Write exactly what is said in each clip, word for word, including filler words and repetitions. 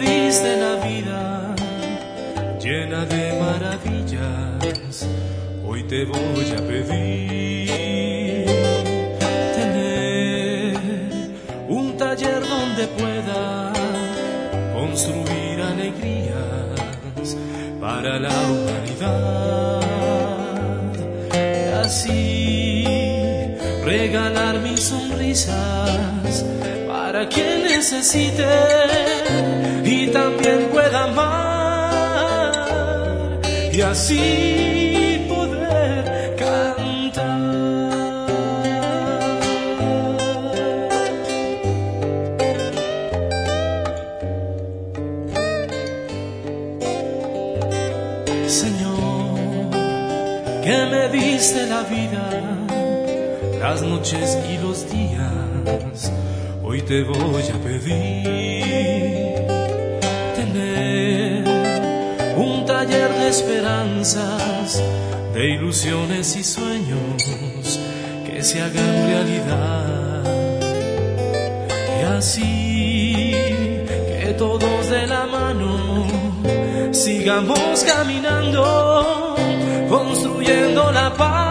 diste la vida llena de maravillas, hoy te voy a pedir tener un taller donde pueda construir alegrías para la humanidad y así regalar mis sonrisas para quien necesite y también pueda amar y así poder cantar. Señor, que me diste la vida, las noches y los días, hoy te voy a pedir tener un taller de esperanzas, de ilusiones y sueños que se hagan realidad y así que todos de la mano sigamos caminando, construyendo la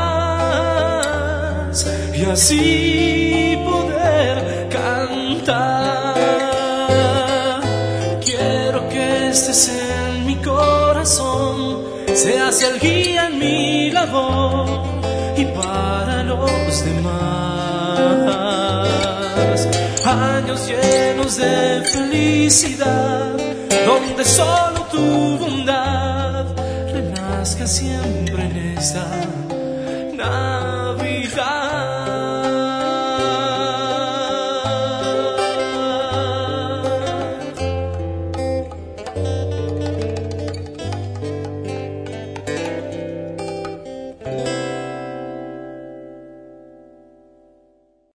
paz y así poder cantar. Quiero que estés en mi corazón, seas el guía en mi labor y para los demás. Años llenos de felicidad, donde solo tu bondad renazca siempre en esta nación.